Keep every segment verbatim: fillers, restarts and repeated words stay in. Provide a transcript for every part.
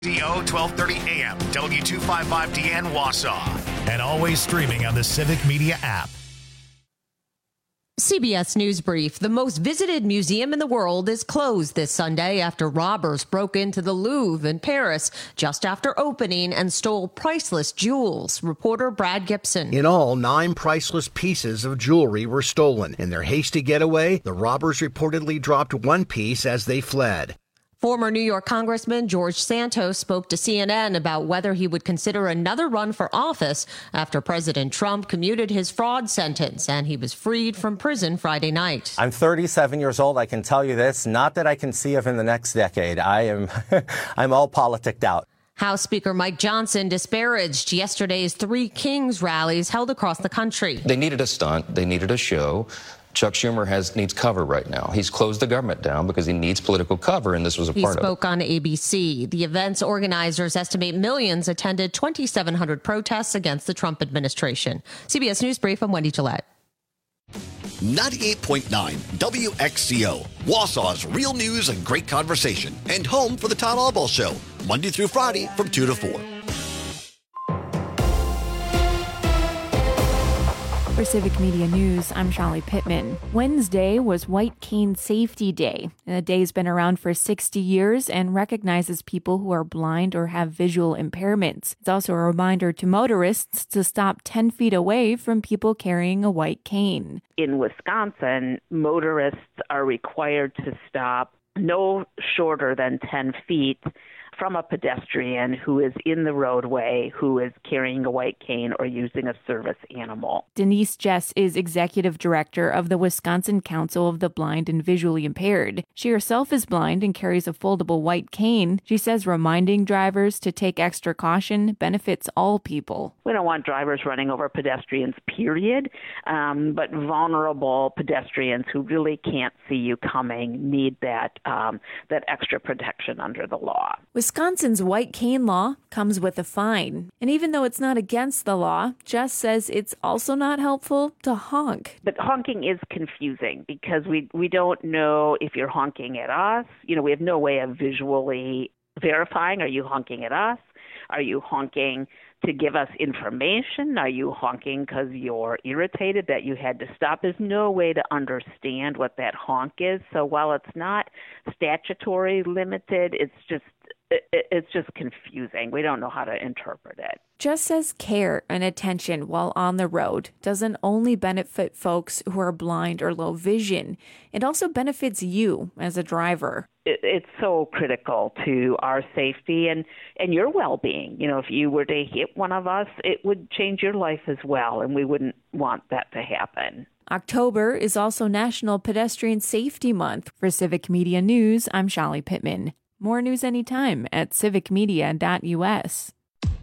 D O twelve thirty A M, W two fifty-five D N Wausau, and always streaming on the Civic Media app. C B S News Brief. The most visited museum in the world is closed this Sunday after robbers broke into the Louvre in Paris just after opening and stole priceless jewels. Reporter Brad Gibson. In all, nine priceless pieces of jewelry were stolen. In their hasty getaway, the robbers reportedly dropped one piece as they fled. Former New York Congressman George Santos spoke to C N N about whether he would consider another run for office after President Trump commuted his fraud sentence and he was freed from prison Friday night. I'm thirty-seven years old. I can tell you this, not that I can see of in the next decade. I am, I'm all politicked out. House Speaker Mike Johnson disparaged yesterday's Three Kings rallies held across the country. They needed a stunt. They needed a show. Chuck Schumer has needs cover right now. He's closed the government down because he needs political cover, and this was a he part of it. He spoke on A B C. The event's organizers estimate millions attended twenty-seven hundred protests against the Trump administration. C B S News Brief, I'm Wendy Gillette. ninety-eight point nine W X C O, Wausau's real news and great conversation, and home for the Todd Albaugh Show, Monday through Friday from two to four. For Civic Media News, I'm Shali Pittman. Wednesday was White Cane Safety Day. The day's been around for sixty years and recognizes people who are blind or have visual impairments. It's also a reminder to motorists to stop ten feet away from people carrying a white cane. In Wisconsin, motorists are required to stop no shorter than ten feet from a pedestrian who is in the roadway, who is carrying a white cane or using a service animal. Denise Jess is executive director of the Wisconsin Council of the Blind and Visually Impaired. She herself is blind and carries a foldable white cane. She says reminding drivers to take extra caution benefits all people. We don't want drivers running over pedestrians, period, um, but vulnerable pedestrians who really can't see you coming need that, um, that extra protection under the law. Wisconsin's white cane law comes with a fine. And even though it's not against the law, Jess says it's also not helpful to honk. But honking is confusing because we, we don't know if you're honking at us. You know, we have no way of visually verifying. Are you honking at us? Are you honking to give us information? Are you honking because you're irritated that you had to stop? There's no way to understand what that honk is. So while it's not statutory limited, it's just It's just confusing. We don't know how to interpret it. Jess says care and attention while on the road doesn't only benefit folks who are blind or low vision. It also benefits you as a driver. It, it's so critical to our safety and, and your well-being. You know, if you were to hit one of us, it would change your life as well, and we wouldn't want that to happen. October is also National Pedestrian Safety Month. For Civic Media News, I'm Shali Pittman. More news anytime at civic media dot U S.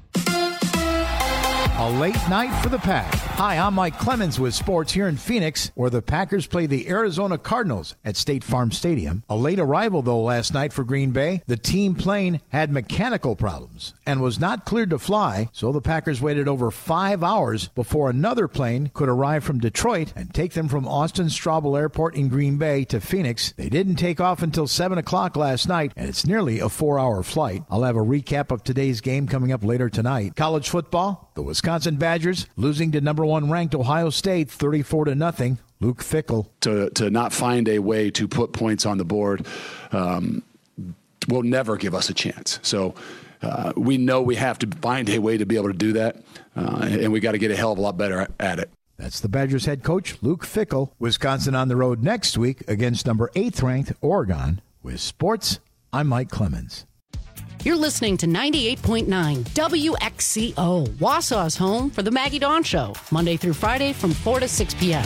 A late night for the Pack. Hi, I'm Mike Clemens with sports here in Phoenix, where the Packers play the Arizona Cardinals at State Farm Stadium. A late arrival, though, last night for Green Bay. The team plane had mechanical problems and was not cleared to fly, so the Packers waited over five hours before another plane could arrive from Detroit and take them from Austin Straubel Airport in Green Bay to Phoenix. They didn't take off until seven o'clock last night, and it's nearly a four-hour flight. I'll have a recap of today's game coming up later tonight. College football, the Wisconsin Badgers losing to number one ranked Ohio State thirty-four to nothing. Luke Fickell. To to not find a way to put points on the board um, will never give us a chance. So uh, we know we have to find a way to be able to do that, uh, and we got to get a hell of a lot better at it. That's the Badgers head coach, Luke Fickell. Wisconsin on the road next week against number eighth ranked Oregon. With sports, I'm Mike Clemens. You're listening to ninety-eight point nine W X C O, Wausau's home for the Maggie Dawn Show, Monday through Friday from four to six p.m.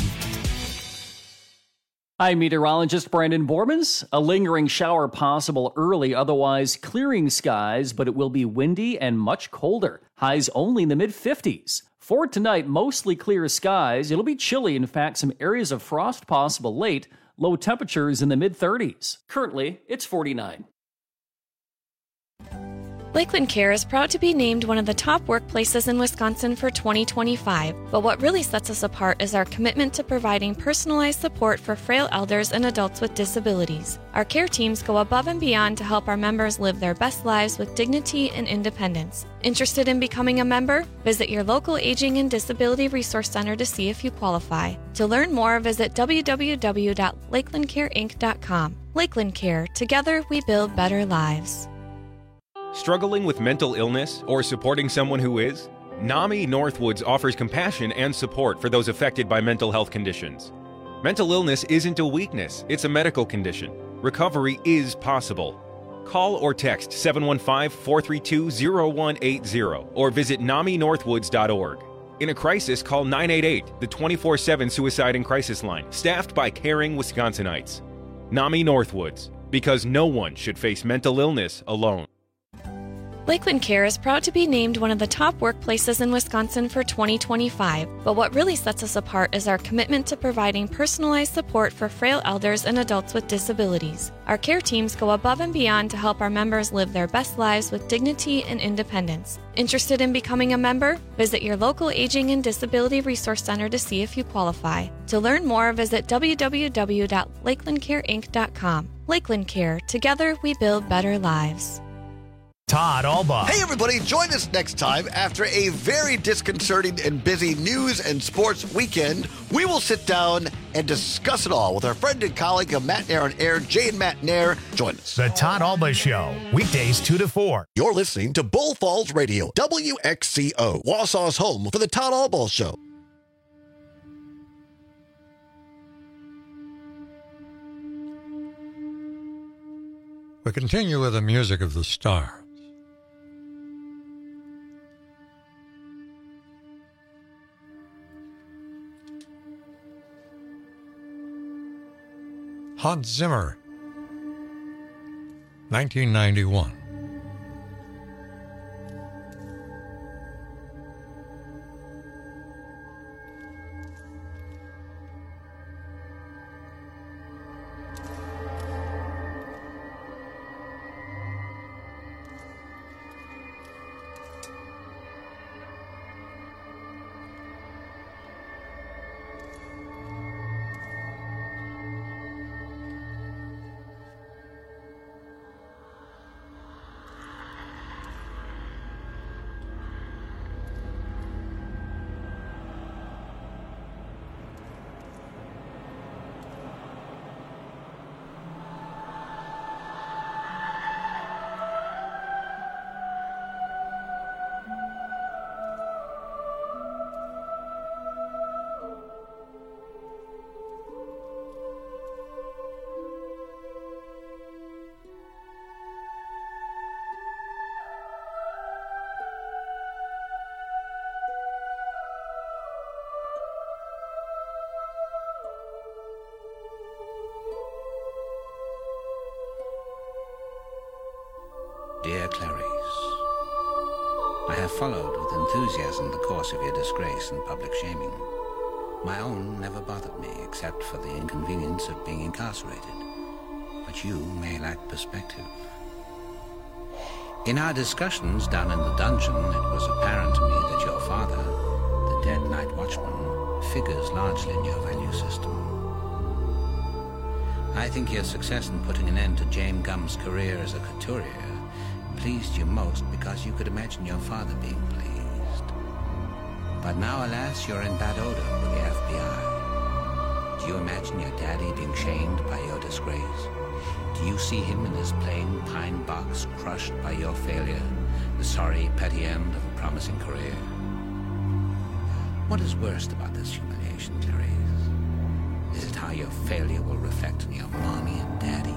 I'm meteorologist Brandon Bormans. A lingering shower possible early, otherwise clearing skies, but it will be windy and much colder. Highs only in the mid-fifties. For tonight, mostly clear skies. It'll be chilly. In fact, some areas of frost possible late. Low temperatures in the mid-thirties. Currently, it's forty-nine. Lakeland Care is proud to be named one of the top workplaces in Wisconsin for twenty twenty-five, but what really sets us apart is our commitment to providing personalized support for frail elders and adults with disabilities. Our care teams go above and beyond to help our members live their best lives with dignity and independence. Interested in becoming a member? Visit your local Aging and Disability Resource Center to see if you qualify. To learn more, visit w w w dot lakeland care inc dot com. Lakeland Care. Together, we build better lives. Struggling with mental illness or supporting someone who is? NAMI Northwoods offers compassion and support for those affected by mental health conditions. Mental illness isn't a weakness, it's a medical condition. Recovery is possible. Call or text seven one five, four three two, zero one eight zero or visit nami northwoods dot org. In a crisis, call nine eight eight, the twenty-four seven Suicide and Crisis Line, staffed by caring Wisconsinites. NAMI Northwoods, because no one should face mental illness alone. Lakeland Care is proud to be named one of the top workplaces in Wisconsin for twenty twenty-five, but what really sets us apart is our commitment to providing personalized support for frail elders and adults with disabilities. Our care teams go above and beyond to help our members live their best lives with dignity and independence. Interested in becoming a member? Visit your local Aging and Disability Resource Center to see if you qualify. To learn more, visit w w w dot lakeland care inc dot com. Lakeland Care. Together, we build better lives. Todd Alba. Hey, everybody, join us next time after a very disconcerting and busy news and sports weekend. We will sit down and discuss it all with our friend and colleague of Matt Nair on Air, Jay and Matt Nair. Join us. The Todd Alba Show, weekdays two to four. You're listening to Bull Falls Radio, W X C O, Wausau's home for the Todd Alba Show. We continue with the music of the stars. Hans Zimmer, nineteen ninety-one. Dear Clarice, I have followed with enthusiasm the course of your disgrace and public shaming. My own never bothered me, except for the inconvenience of being incarcerated. But you may lack perspective. In our discussions down in the dungeon, it was apparent to me that your father, the dead night watchman, figures largely in your value system. I think your success in putting an end to James Gumb's career as a couturier pleased you most because you could imagine your father being pleased. But now, alas, you're in bad odor with the F B I. Do you imagine your daddy being shamed by your disgrace? Do you see him in his plain pine box crushed by your failure, the sorry, petty end of a promising career? What is worst about this humiliation, Clarice? Is it how your failure will reflect on your mommy and daddy?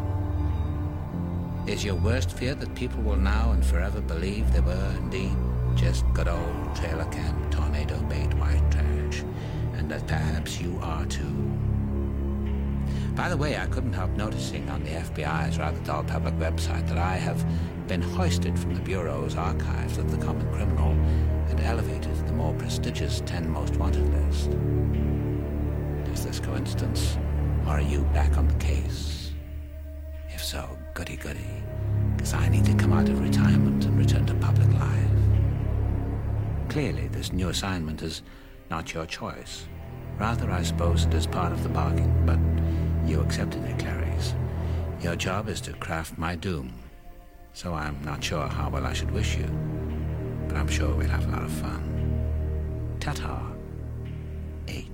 Is your worst fear that people will now and forever believe they were indeed just good old trailer camp tornado bait white trash, and that perhaps you are too? By the way, I couldn't help noticing on the F B I's rather dull public website that I have been hoisted from the Bureau's archives of the common criminal and elevated to the more prestigious ten most wanted list. Is this coincidence, or are you back on the case? If so, goody goody, because I need to come out of retirement Clearly, this new assignment is not your choice. Rather, I suppose it is part of the bargain, but you accepted it, Clarice. Your job is to craft my doom. So I'm not sure how well I should wish you, but I'm sure we'll have a lot of fun. Ta-ta. H.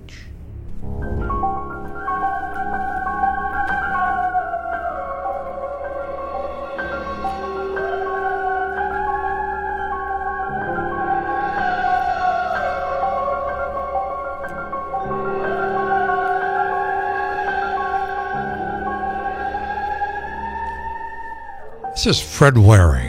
This is Fred Waring.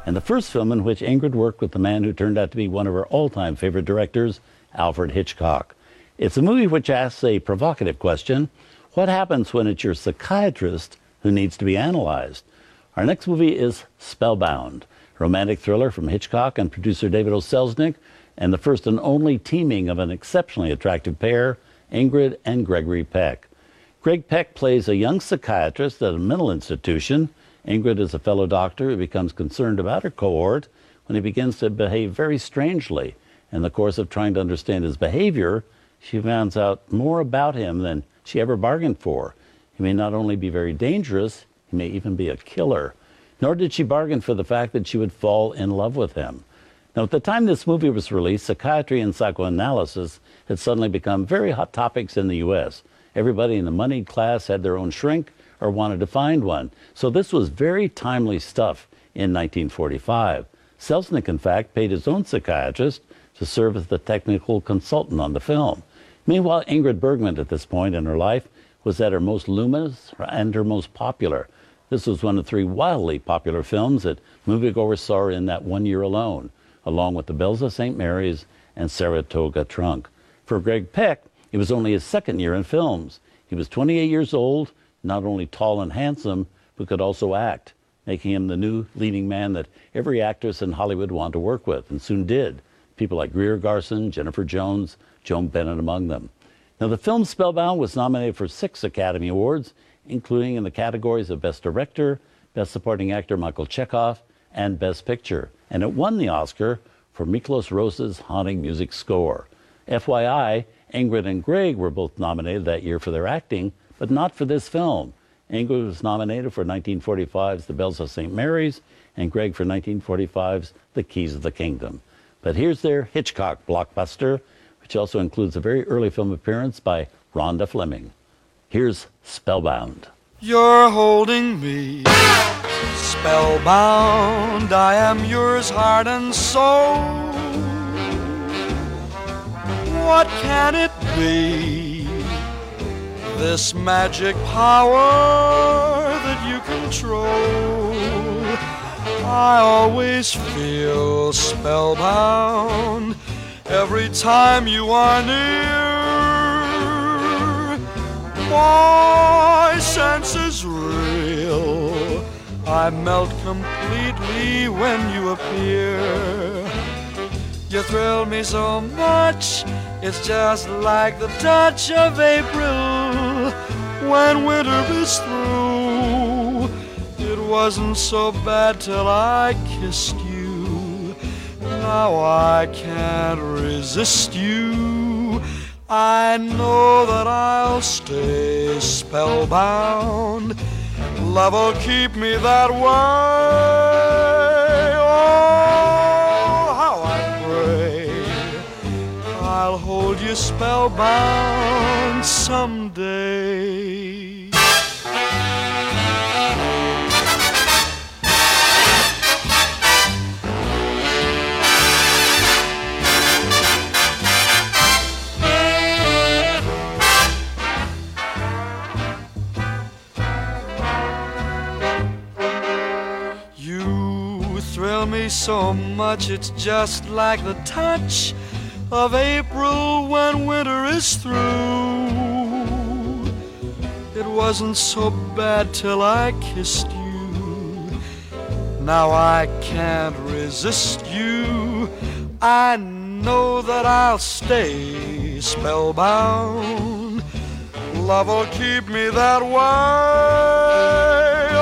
and the first film in which Ingrid worked with the man who turned out to be one of her all-time favorite directors, Alfred Hitchcock. It's a movie which asks a provocative question: what happens when it's your psychiatrist who needs to be analyzed? Our next movie is Spellbound, a romantic thriller from Hitchcock and producer David O. Selznick, and the first and only teaming of an exceptionally attractive pair, Ingrid and Gregory Peck. Greg Peck plays a young psychiatrist at a mental institution. Ingrid is a fellow doctor who becomes concerned about her cohort when he begins to behave very strangely. In the course of trying to understand his behavior, she finds out more about him than she ever bargained for. He may not only be very dangerous, he may even be a killer. Nor did she bargain for the fact that she would fall in love with him. Now, at the time this movie was released, psychiatry and psychoanalysis had suddenly become very hot topics in the U S. Everybody in the moneyed class had their own shrink or wanted to find one. So this was very timely stuff in nineteen forty-five. Selznick, in fact, paid his own psychiatrist to serve as the technical consultant on the film. Meanwhile, Ingrid Bergman, at this point in her life, was at her most luminous and her most popular. This was one of three wildly popular films that moviegoers saw her in that one year alone, along with The Bells of Saint Mary's and Saratoga Trunk. For Greg Peck, it was only his second year in films. He was twenty-eight years old, not only tall and handsome, but could also act, making him the new leading man that every actress in Hollywood wanted to work with, and soon did. People like Greer Garson, Jennifer Jones, Joan Bennett among them. Now, the film Spellbound was nominated for six Academy Awards, including in the categories of Best Director, Best Supporting Actor Michael Chekhov, and Best Picture. And it won the Oscar for Miklos Rozsa's haunting music score. F Y I, Ingrid and Greg were both nominated that year for their acting, but not for this film. Ingrid was nominated for nineteen forty-five's The Bells of Saint Mary's, and Greg for nineteen forty-five's The Keys of the Kingdom. But here's their Hitchcock blockbuster, which also includes a very early film appearance by Rhonda Fleming. Here's Spellbound. You're holding me spellbound. I am yours, heart and soul. What can it be? This magic power that you control. I always feel spellbound every time you are near. My senses reel. I melt completely when you appear. You thrill me so much, it's just like the touch of April when winter is through. It wasn't so bad till I kissed you. Now I can't resist you. I know that I'll stay spellbound. Love will keep me that way. Oh, how I pray I'll hold you spellbound someday. Me so much, it's just like the touch of April when winter is through. It wasn't so bad till I kissed you. Now I can't resist you. I know that I'll stay spellbound. Love will keep me that way.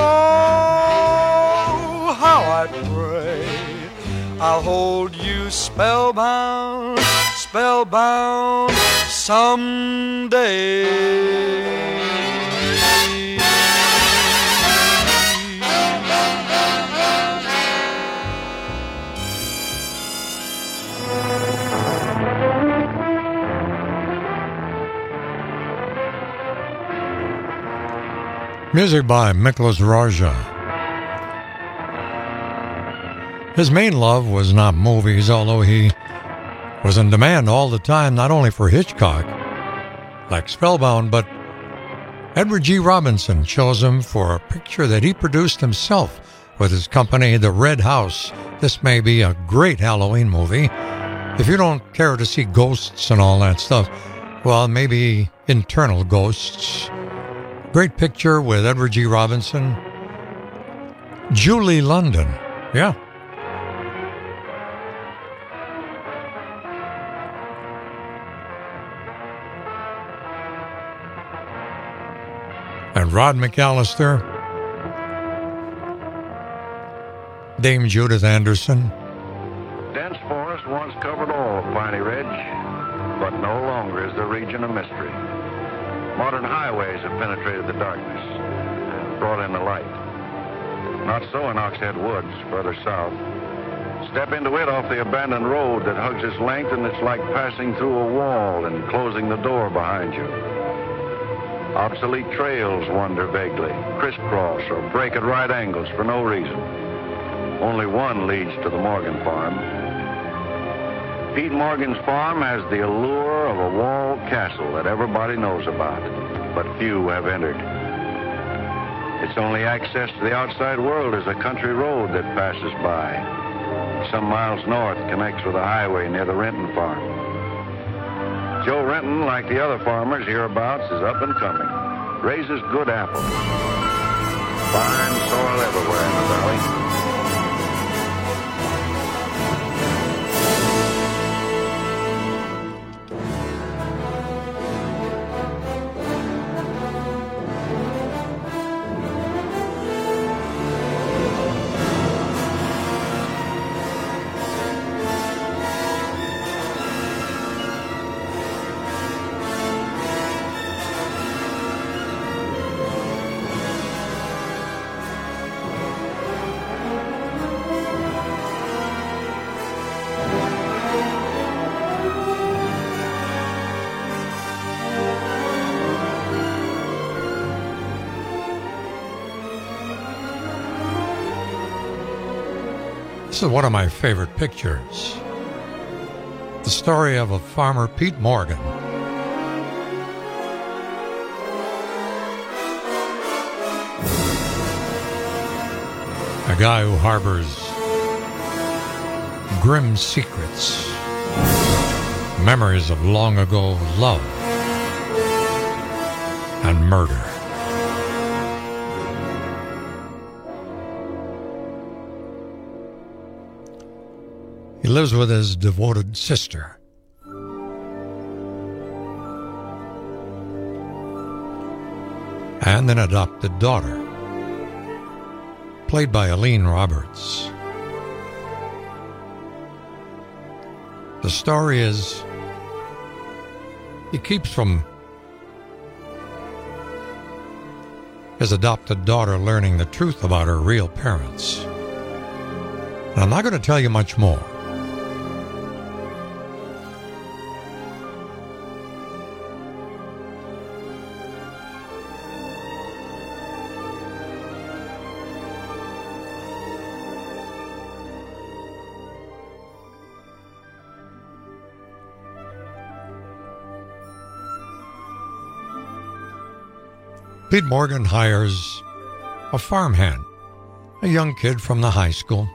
Oh, how I pray I'll hold you spellbound, spellbound someday. Music by Miklos Rozsa. His main love was not movies, although he was in demand all the time, not only for Hitchcock, like Spellbound, but Edward G. Robinson chose him for a picture that he produced himself with his company, The Red House. This may be a great Halloween movie. If you don't care to see ghosts and all that stuff, well, maybe internal ghosts. Great picture with Edward G. Robinson. Julie London. Yeah. And Rod McAllister. Dame Judith Anderson. Dense forest once covered all of Piney Ridge, but no longer is the region a mystery. Modern highways have penetrated the darkness and brought in the light. Not so in Oxhead Woods, further south. Step into it off the abandoned road that hugs its length, and it's like passing through a wall and closing the door behind you. Obsolete trails wander vaguely, crisscross or break at right angles for no reason. Only one leads to the Morgan farm. Pete Morgan's farm has the allure of a walled castle that everybody knows about, but few have entered. Its only access to the outside world is a country road that passes by. Some miles north connects with a highway near the Renton farm. Joe Renton, like the other farmers hereabouts, is up and coming. Raises good apples. Fine soil everywhere in the valley. This is one of my favorite pictures. The story of a farmer, Pete Morgan. A guy who harbors grim secrets, memories of long ago love and murder. He lives with his devoted sister. And an adopted daughter, played by Aline Roberts. The story is he keeps from his adopted daughter learning the truth about her real parents. And I'm not going to tell you much more. Pete Morgan hires a farmhand, a young kid from the high school.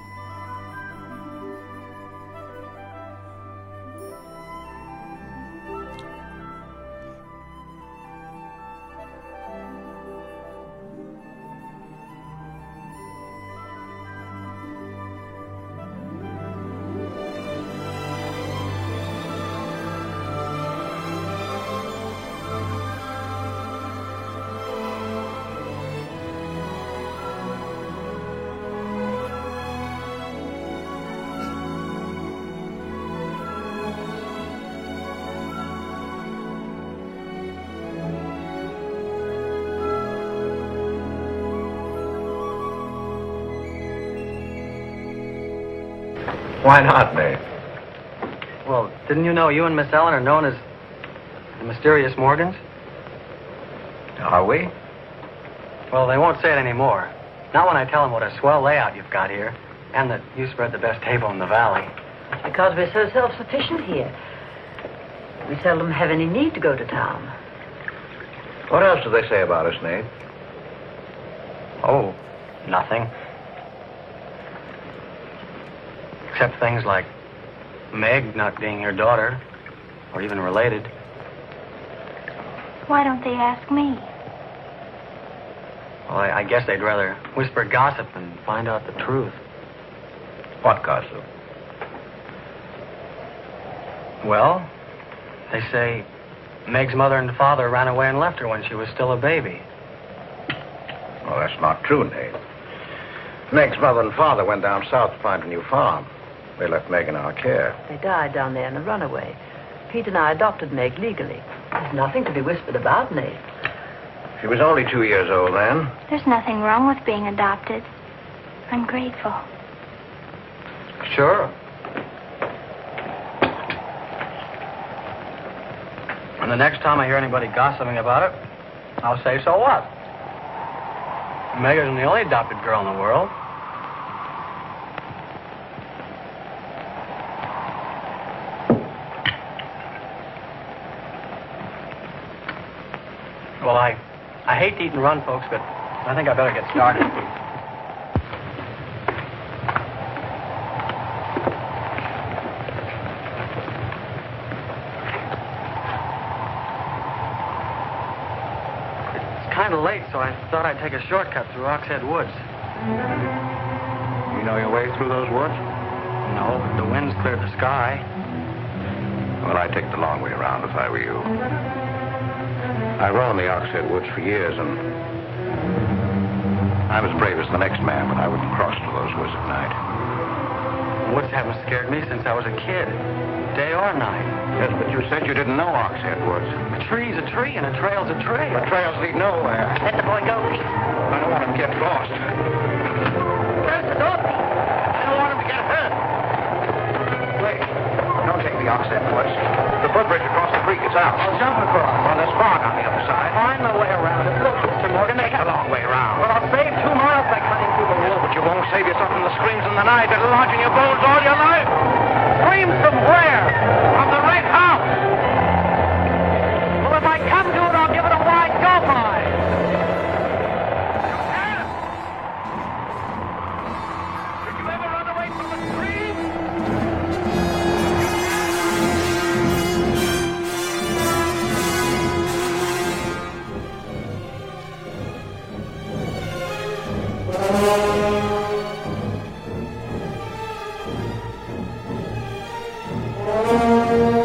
Why not, Nate? Well, didn't you know you and Miss Ellen are known as the Mysterious Morgans? Are we? Well, they won't say it anymore. Not when I tell them what a swell layout you've got here, and that you spread the best table in the valley. That's because we're so self-sufficient here. We seldom have any need to go to town. What else do they say about us, Nate? Oh, nothing. Except things like Meg not being your daughter, or even related. Why don't they ask me? Well, I, I guess they'd rather whisper gossip than find out the truth. What gossip? Well, they say Meg's mother and father ran away and left her when she was still a baby. Well, that's not true, Nate. Meg's mother and father went down south to find a new farm. They left Meg in our care. They died down there in a runaway. Pete and I adopted Meg legally. There's nothing to be whispered about, Nate. She was only two years old then. There's nothing wrong with being adopted. I'm grateful. Sure. And the next time I hear anybody gossiping about it, I'll say, so what? Meg isn't the only adopted girl in the world. Well, I, I hate to eat and run, folks, but I think I better get started. It's kind of late, so I thought I'd take a shortcut through Oxhead Woods. You know your way through those woods? No, the wind's cleared the sky. Well, I'd take the long way around if I were you. I roamed the Oxhead Woods for years, and I'm as brave as the next man, but I wouldn't cross through those woods at night. Woods haven't scared me since I was a kid, day or night. Yes, but you said you didn't know Oxhead Woods. A tree's a tree, and a trail's a trail. The trails lead nowhere. Let the boy go, Pete. I don't want him to get lost. Where's the door, Pete? I don't want him to get hurt. Wait, don't take the Oxhead Woods. The footbridge across the creek is out. I'll jump across. Well, there's fog on the other side. Find the way around it. Look, Mister Morgan, they Take have... the long way around. Well, I'll save two miles by cutting through the wood. But you won't save yourself from the screams in the night that'll lodge in your bones all your life. Screams from where? From the Red House. Well, if I come to it, I'll give it a wide go by. Did you ever run away from the scream? Thank you.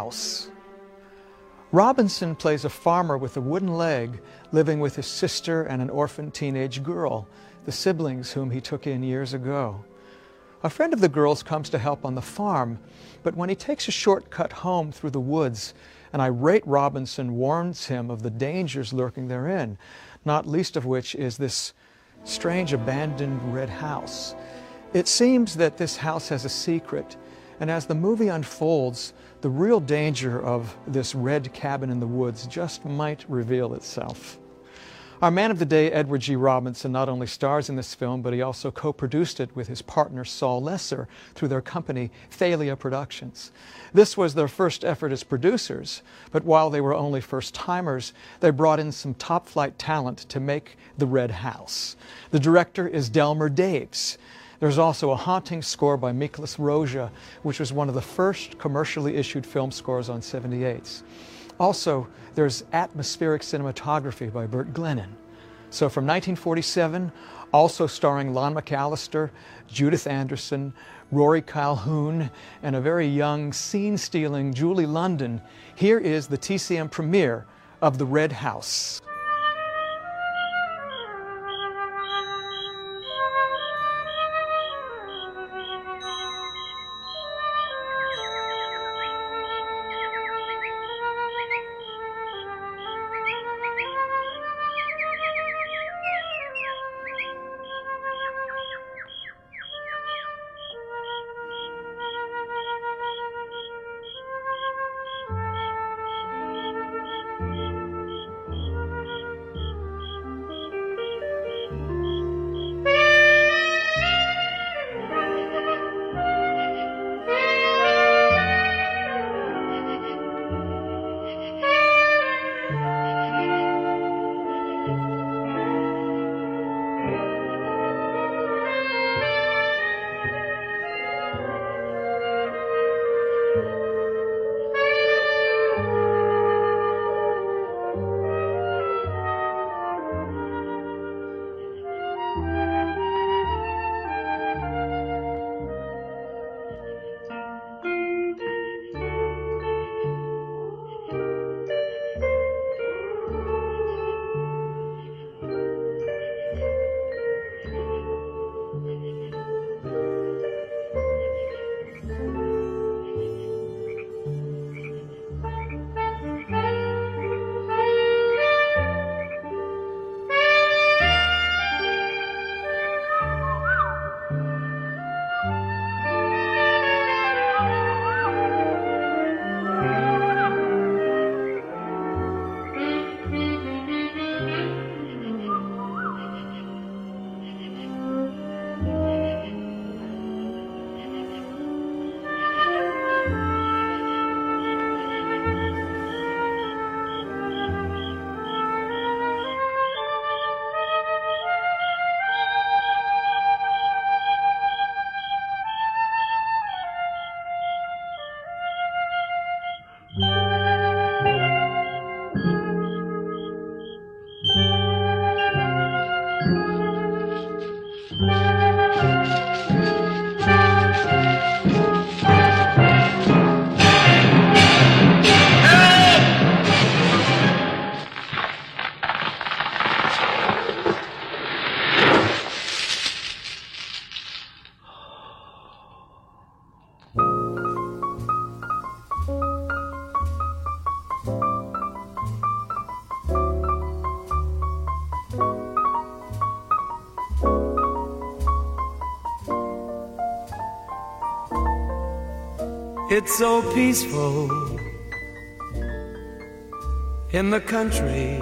House. Robinson plays a farmer with a wooden leg living with his sister and an orphaned teenage girl, the siblings whom he took in years ago. A friend of the girl's comes to help on the farm, but when he takes a shortcut home through the woods, an irate Robinson warns him of the dangers lurking therein, not least of which is this strange abandoned red house. It seems that this house has a secret, and as the movie unfolds, the real danger of this red cabin in the woods just might reveal itself. Our man of the day, Edward G. Robinson, not only stars in this film, but he also co-produced it with his partner Saul Lesser through their company Thalia Productions. This was their first effort as producers, but while they were only first-timers, they brought in some top-flight talent to make The Red House. The director is Delmer Daves. There's also a haunting score by Miklos Rozsa, which was one of the first commercially issued film scores on seventy-eights. Also, there's atmospheric cinematography by Burt Glennon. So from nineteen forty-seven, also starring Lon McAllister, Judith Anderson, Rory Calhoun, and a very young, scene-stealing Julie London, here is the T C M premiere of The Red House. It's so peaceful in the country.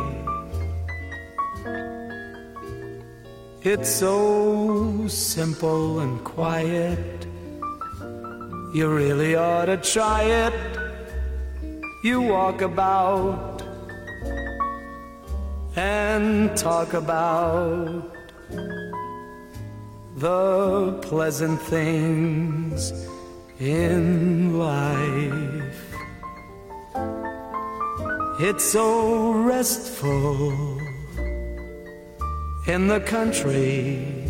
It's so simple and quiet. You really ought to try it. You walk about and talk about the pleasant things in life. It's so restful in the country.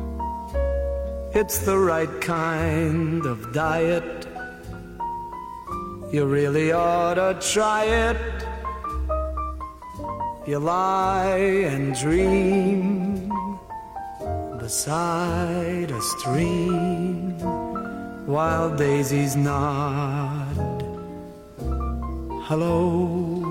It's the right kind of diet You really ought to try it. You lie and dream beside a stream while daisies nod. Hello.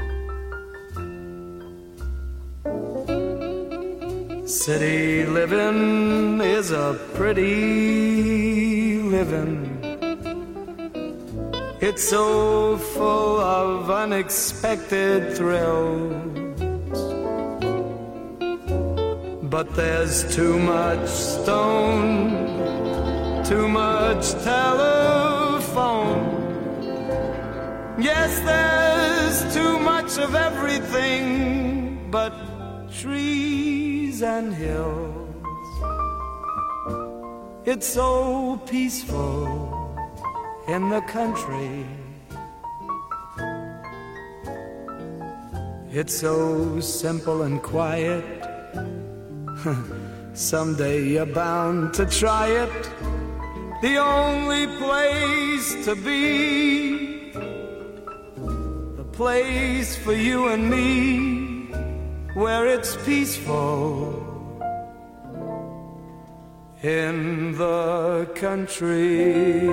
City living is a pretty living. It's so full of unexpected thrills. But there's too much stone, too much telephone. Yes, there's too much of everything but trees and hills. It's so peaceful in the country. It's so simple and quiet. Someday you're bound to try it. The only place to be, the place for you and me, where it's peaceful in the country.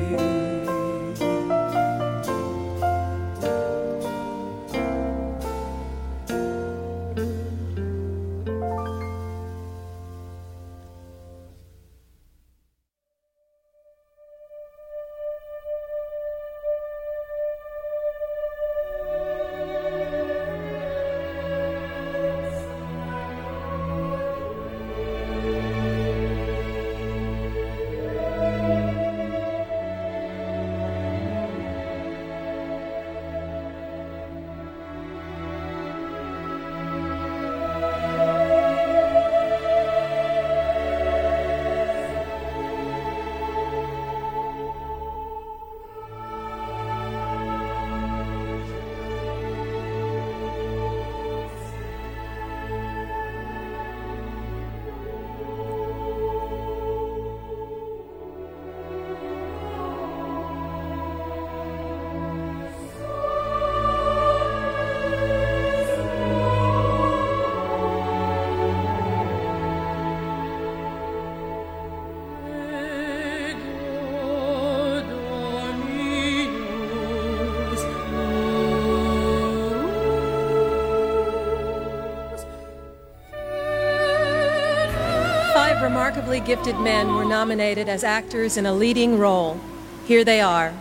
Remarkably gifted men were nominated as actors in a leading role. Here they are.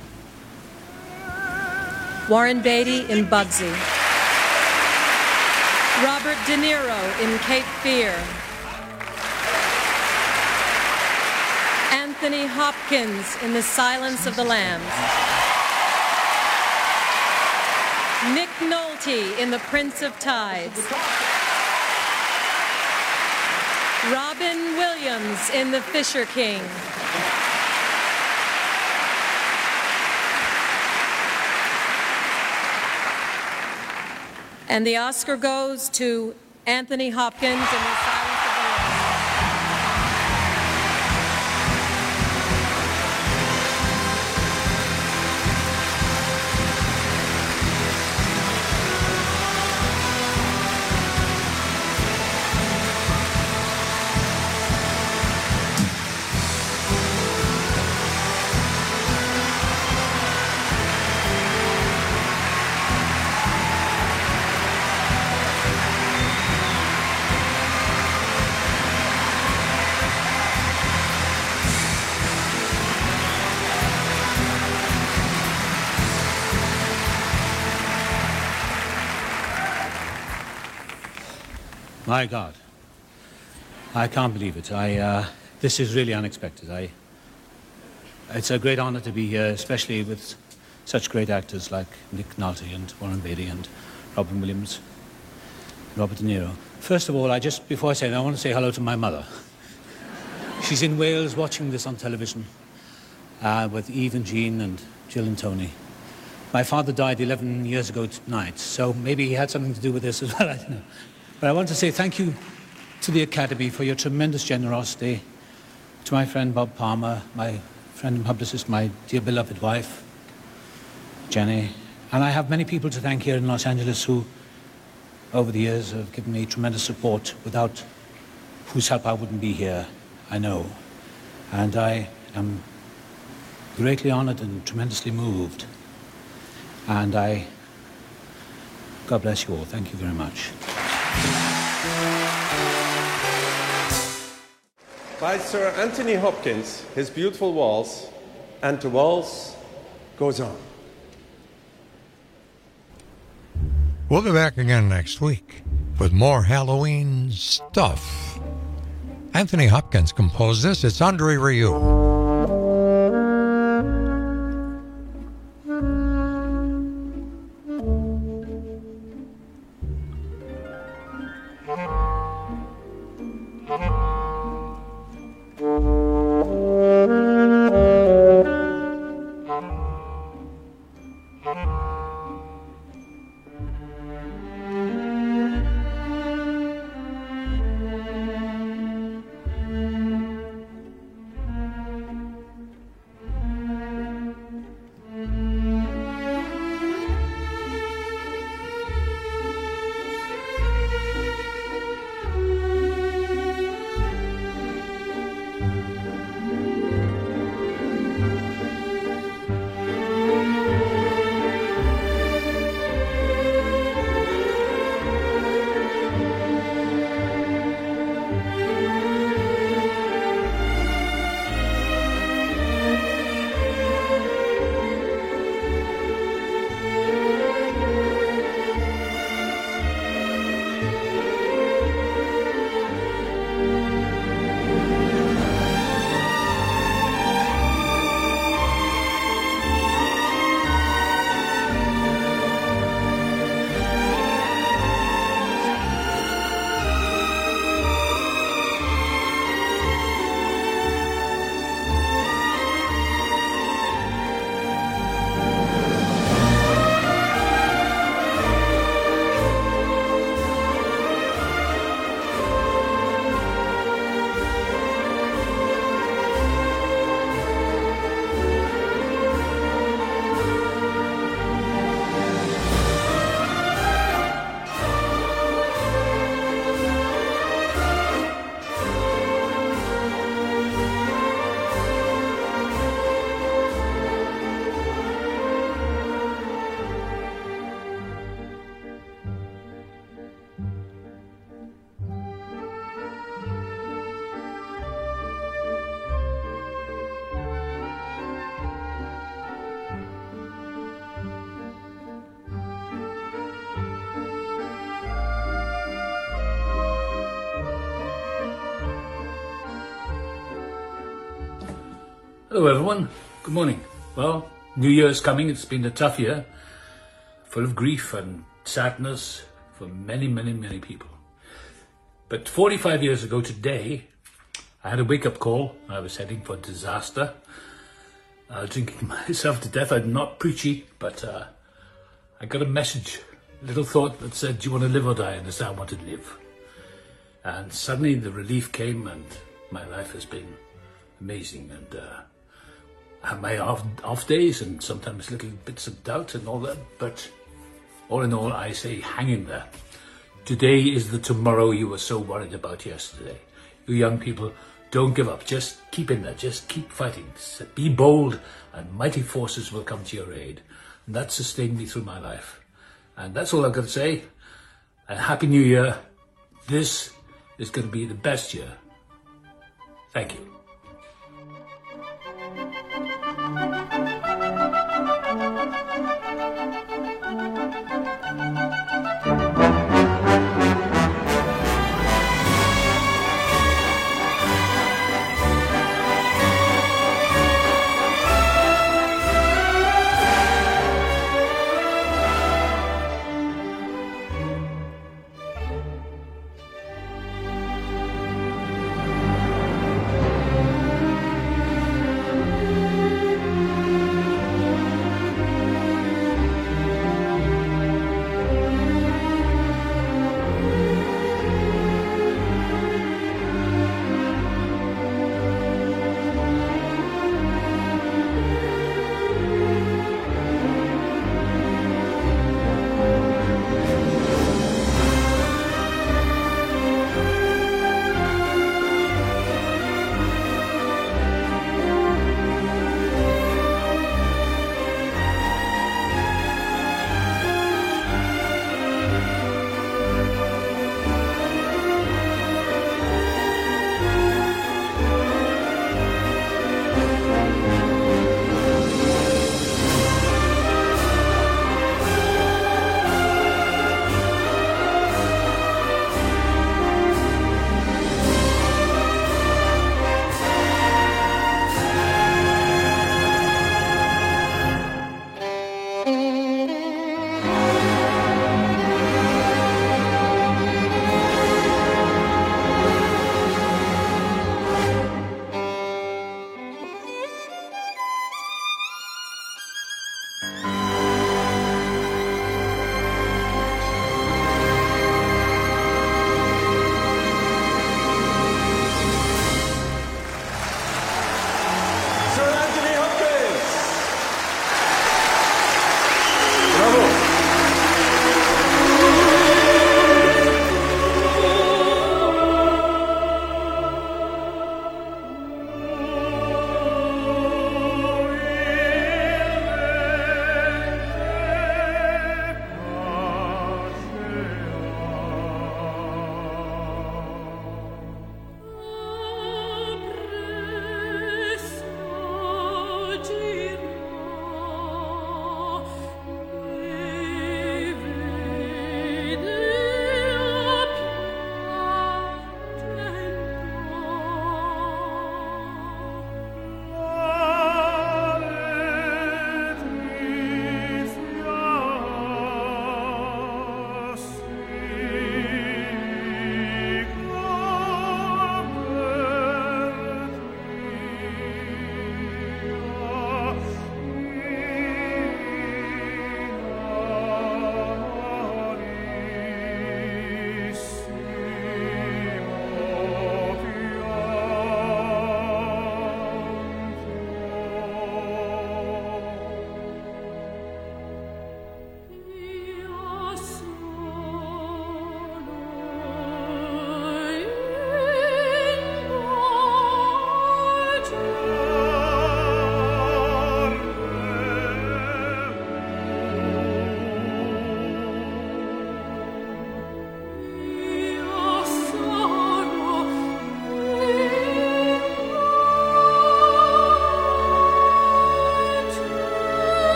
Warren Beatty in Bugsy. Robert De Niro in Cape Fear. Anthony Hopkins in The Silence of the Lambs. Nick Nolte in The Prince of Tides. Robin Williams in The Fisher King. And the Oscar goes to Anthony Hopkins in The Silence of the Lambs. My God, I can't believe it. I, uh, this is really unexpected. I, it's a great honor to be here, especially with such great actors like Nick Nolte and Warren Beatty and Robin Williams, Robert De Niro. First of all, I just, before I say that, I want to say hello to my mother. She's in Wales watching this on television uh, with Eve and Jean and Jill and Tony. My father died eleven years ago tonight, so maybe he had something to do with this as well, I don't know. But I want to say thank you to the Academy for your tremendous generosity, to my friend Bob Palmer, my friend and publicist, my dear beloved wife, Jenny. And I have many people to thank here in Los Angeles who, over the years, have given me tremendous support, without whose help I wouldn't be here, I know. And I am greatly honored and tremendously moved. And I, God bless you all. Thank you very much. By Sir Anthony Hopkins, his beautiful waltz, and the waltz goes on. We'll be back again next week with more Halloween stuff. Anthony Hopkins composed this. It's Andre Rieu. Hello everyone, good morning. Well, New Year's coming. It's been a tough year, full of grief and sadness for many, many, many people. But forty-five years ago today, I had a wake-up call. I was heading for disaster. I was drinking myself to death. I'm not preachy, but uh, I got a message, a little thought that said, do you want to live or die? And I said, I want to live. And suddenly the relief came, and my life has been amazing. And uh, I have my off, off days and sometimes little bits of doubt and all that. But all in all, I say, hang in there. Today is the tomorrow you were so worried about yesterday. You young people, don't give up. Just keep in there. Just keep fighting. Be bold, and mighty forces will come to your aid. And that sustained me through my life. And that's all I've got to say. A Happy New Year. This is going to be the best year. Thank you.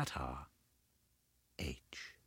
Tata. H.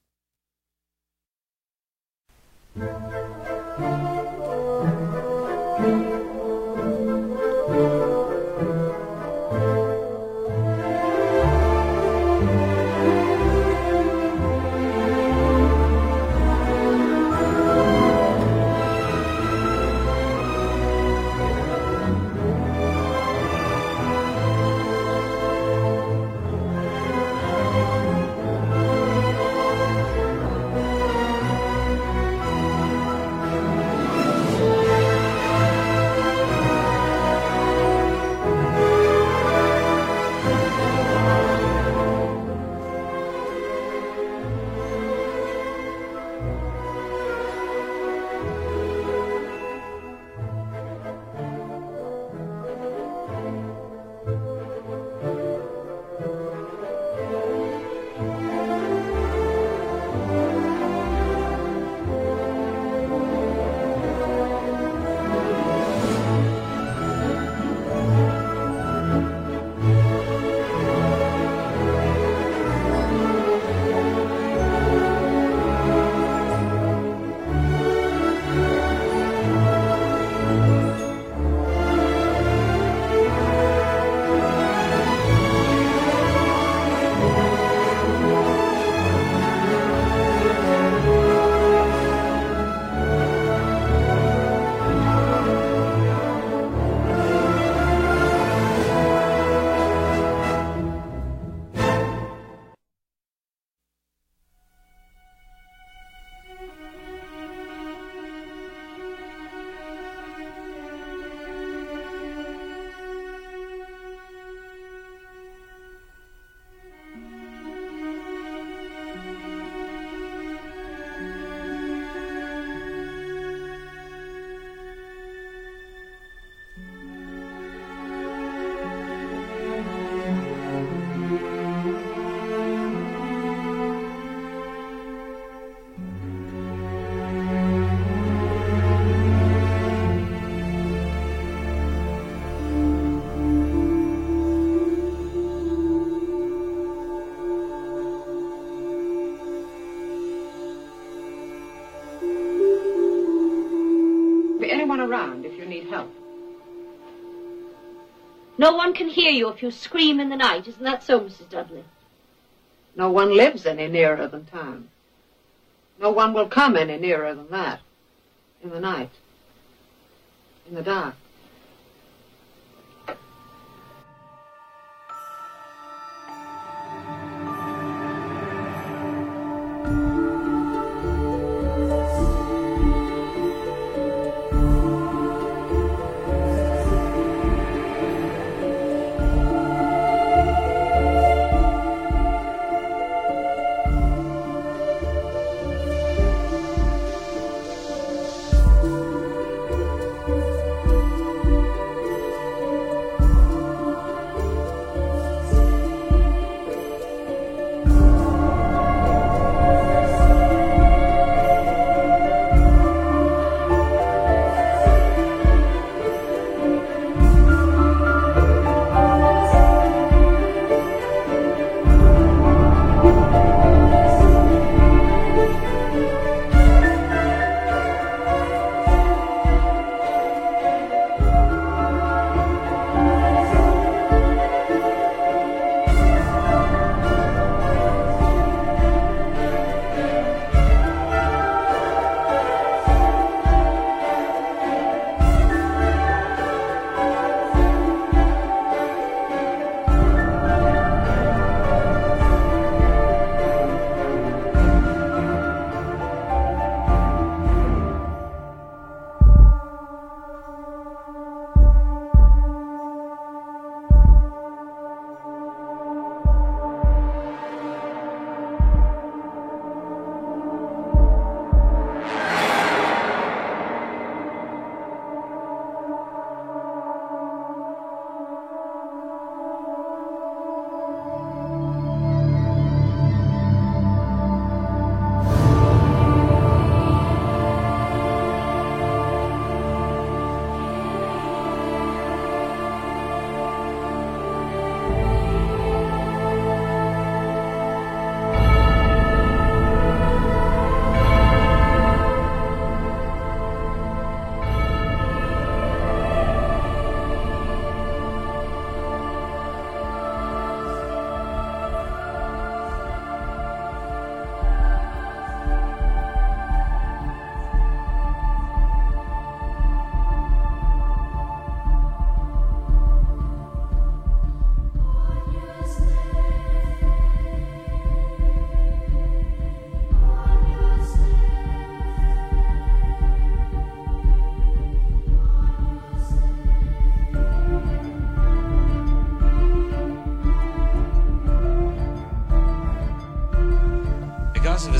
Around if you need help. No one can hear you if you scream in the night. Isn't that so, Missus Dudley? No one lives any nearer than town. No one will come any nearer than that. In the night. In the dark.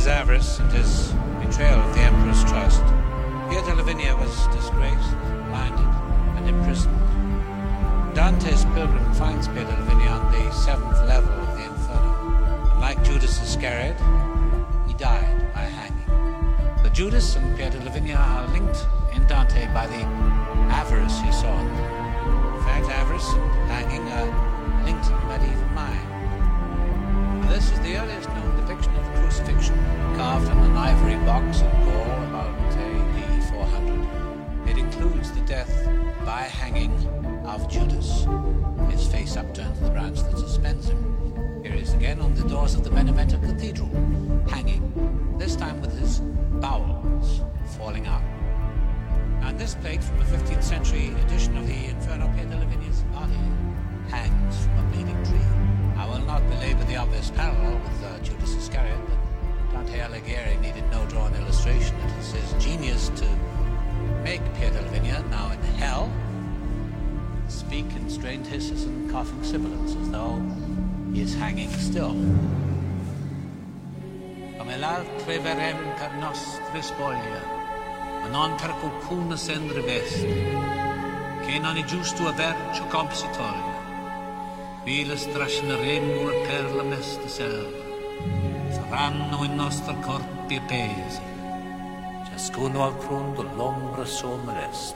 avarice and his betrayal of the Emperor's trust, Pietro Lavinia was disgraced, blinded, and imprisoned. Dante's pilgrim finds Pietro Lavinia on the seventh level of the Inferno. And like Judas Iscariot, he died by hanging. The Judas and Pietro Lavinia are linked in Dante by the avarice he saw in them. In fact, avarice and hanging are linked in the medieval mind. This is the earliest known depiction of the crucifixion, carved in an ivory box at Gaul about A D four hundred. It includes the death by hanging of Judas, his face upturned to the branch that suspends him. Here he is again on the doors of the Benevento Cathedral, hanging, this time with his bowels falling out. And this plate from a fifteenth century edition of the Inferno, Pietro Lavinia's body hangs from a bleeding tree. I will not belabor the obvious parallel with uh, Judas Iscariot, but Dante Alighieri needed no drawn illustration. It was his genius to make Pietro Lavinia, now in hell, speak in strained hisses and coughing sibilants as though he is hanging still. Come l'altre verem per nostre spoglia, ma non per qualcuna sen riveste, che non è giusto avercio compensatoria. Qui le strascineremo per la mesta selva, saranno i nostri corpi appesi, ciascuno al fondo l'ombra sua molesta.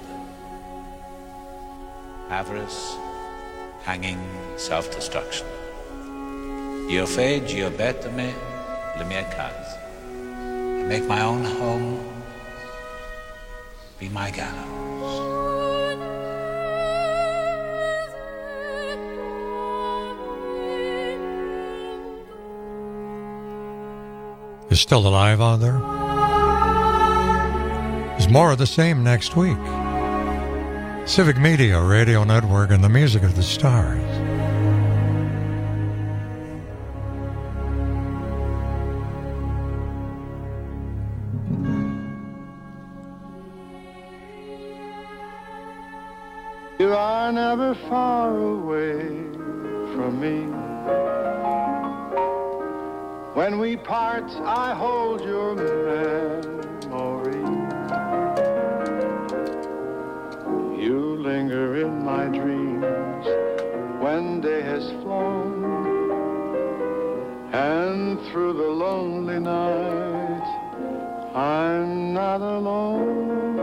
Avarice, hanging, self-destruction. Io fage, io bettame le mie case. I make my own home be my gallows. Is still alive out there? There's more of the same next week. Civic Media Radio Network and the Music of the Stars. You are never far away from me. When we part, I hold your memory. You linger in my dreams when day has flown, and through the lonely night, I'm not alone.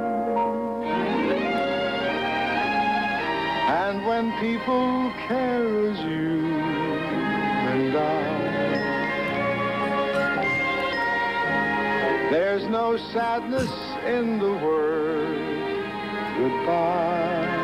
And when people care as you and I, there's no sadness in the word goodbye,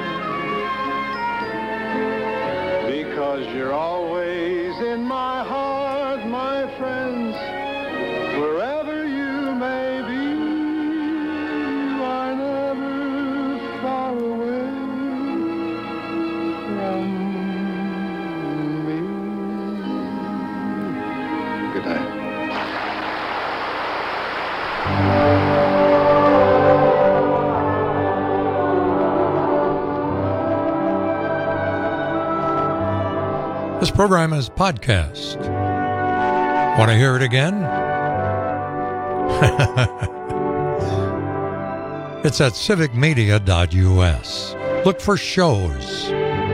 because you're always in my heart, my friends, wherever you may be. You are never far away from me. Good night. This program is podcast. Want to hear it again? It's at civic media dot U S. Look for shows.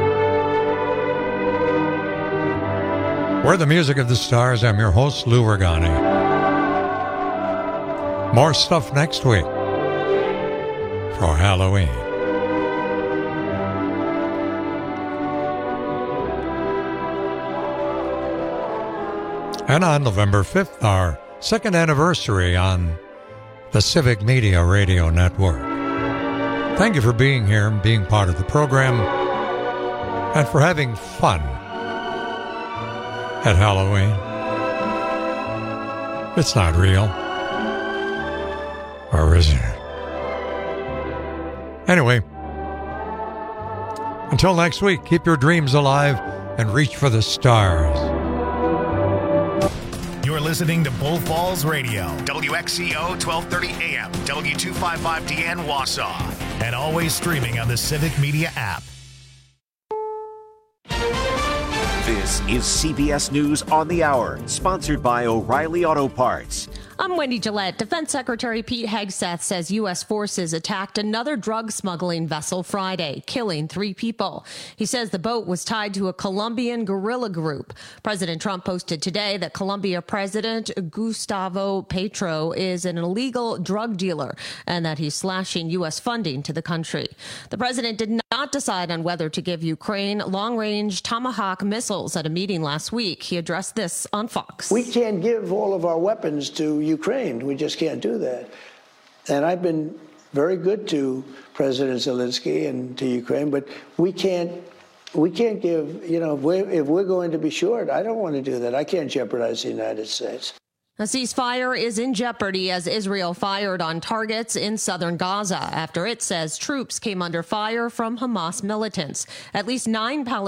We're the Music of the Stars. I'm your host, Lou Regani. More stuff next week for Halloween. And on November fifth, our second anniversary on the Civic Media Radio Network. Thank you for being here and being part of the program, and for having fun at Halloween. It's not real. Or is it? Anyway, until next week, keep your dreams alive and reach for the stars. You're listening to Bull Falls Radio, W X C O twelve thirty A M, W two fifty-five D N Wausau, and always streaming on the Civic Media app. This is C B S News on the Hour, sponsored by O'Reilly Auto Parts. I'm Wendy Gillette. Defense Secretary Pete Hegseth says U S forces attacked another drug smuggling vessel Friday, killing three people. He says the boat was tied to a Colombian guerrilla group. President Trump posted today that Colombia President Gustavo Petro is an illegal drug dealer and that he's slashing U S funding to the country. The president did not decide on whether to give Ukraine long-range Tomahawk missiles at a meeting last week. He addressed this on Fox. We can't give all of our weapons to Ukraine. We just can't do that. And I've been very good to President Zelensky and to Ukraine, but we can't we can't give, you know, if we're, if we're going to be short, I don't want to do that. I can't jeopardize the United States. A ceasefire is in jeopardy as Israel fired on targets in southern Gaza after it says troops came under fire from Hamas militants. At least nine Palestinians